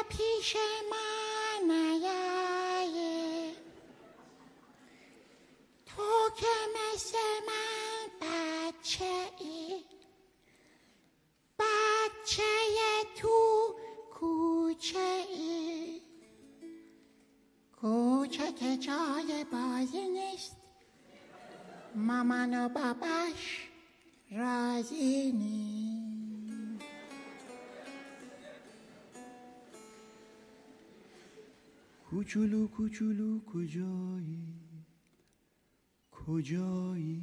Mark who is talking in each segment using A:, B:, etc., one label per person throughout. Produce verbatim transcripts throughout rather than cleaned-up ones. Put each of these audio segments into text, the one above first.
A: پیش من نیایی، تو که مثل من بچه ای، بچه تو کوچه ای، کوچه که جای بازی نیست، مامان و باباش راضی نیست.
B: کوچولو کوچولو کجایی، کجایی،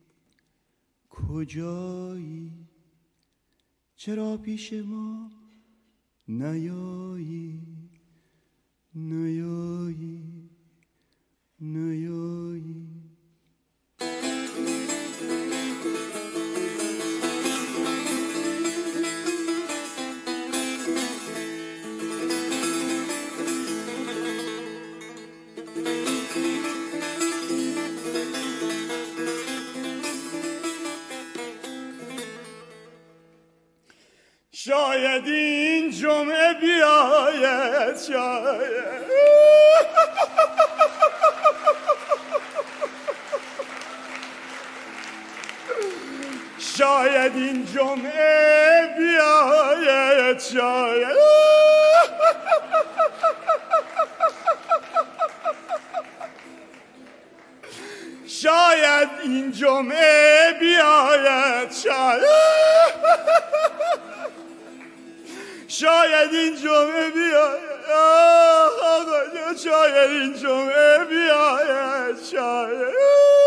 B: کجایی، چرا پیش ما نیایی، نیایی، نیایی. شاید این جمعه بیاید، شاید شاید این جمعه بیاید، شاید شاید این جمعه بیاید، شاید شاید این جمعه بیاید، آقا شاید این جمعه بیاید، شاید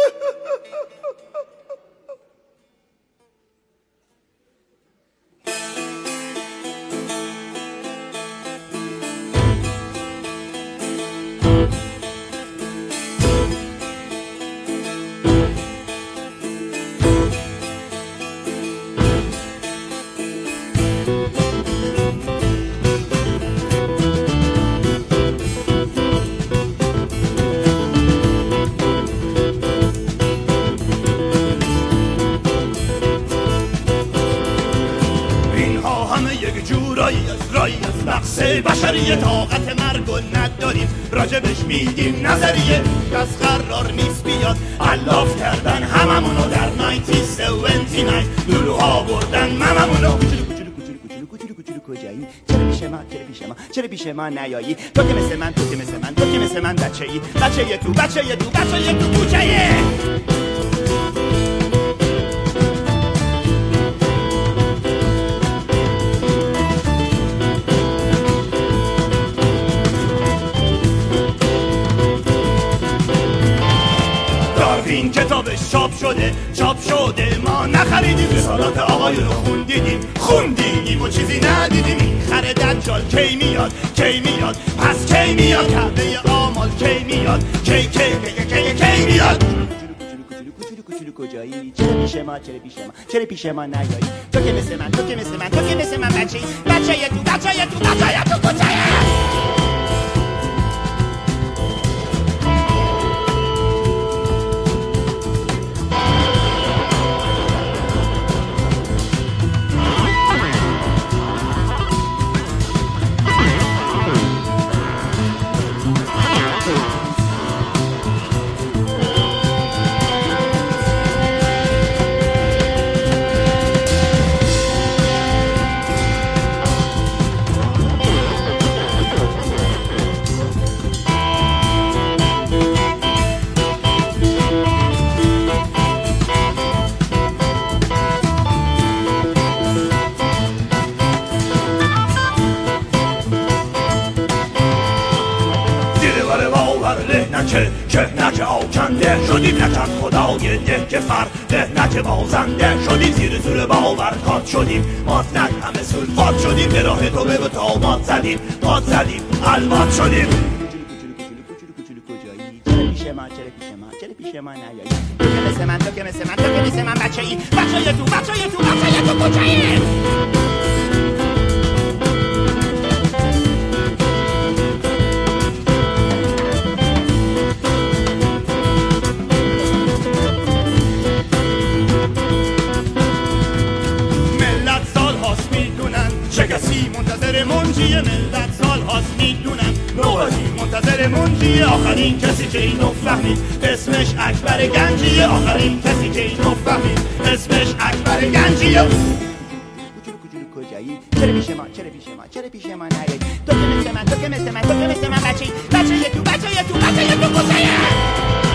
B: بشری طاقت مرگ و نداریم، راجبش میدیم نظریه، کس قرار نیست بیاد علاف کردن هممونو در نایزده هفتاد و نه. لولوها بردن مممونو. کوچولو کوچولو کوچولو کوچولو کوچولو کجایی، چرا پیش ما، چرا پیش ما، چرا پیش ما نیایی، تو که مثل من، تو که مثل من، تو که مثل من بچه ای، بچه تو، بچه تو، بچه تو کوچه. این کتابش چاپ شده، چاپ شده، ما نخریدیم، رسالات آقایون رو خوندیدیم، خوندیدیم و چیزی ندیدیم. این خر دجال کی میاد، کی میاد، پس کی میاد، کعبه آمال کی میاد، کی کی کی کی کی میاد. کوچولو کوچولو کوچولو کجایی، چرا پیش ما، چرا پیش ما، چرا پیش ما نیایی، تو که مثل من، تو که مثل من، تو که مثل من بچه‌ای، بچه تو، بچه تو، بچه تو کجایی. که نکه آکنده شدیم، نکن خدای ده که فرده، نکه بازنده شدیم، زیر زور باور کات شدیم، مات نک همه سلفات شدیم، به راه تو به تا مات زدیم، مات زدیم، الوات شدیم. کوچولو کوچولو کوچولو کجایی، چرا پیش ما، چرا پیش ما، چرا پیش ما نیایی، تو که مثل من، تو که مثل من، تو که مثل من بچه ای، بچه تو، بچه تو، بچه تو کجایی. چه کسی منتظر منجی ملت سال ها منتظر منجیه. آخرین کسی که اینو فهمید اسمش اکبر گنجیه. آخرین کسی که اینو فهمید اسمش اکبر گنجیه.
C: کوچولو کوچولو کجایی؟ چرا پیش ما چرا پیش ما چرا پیش ما نیایی؟ تو که مثل من تو که مثل من تو که مثل من بچه‌ای بچه تو بچه تو بچه تو کجایی؟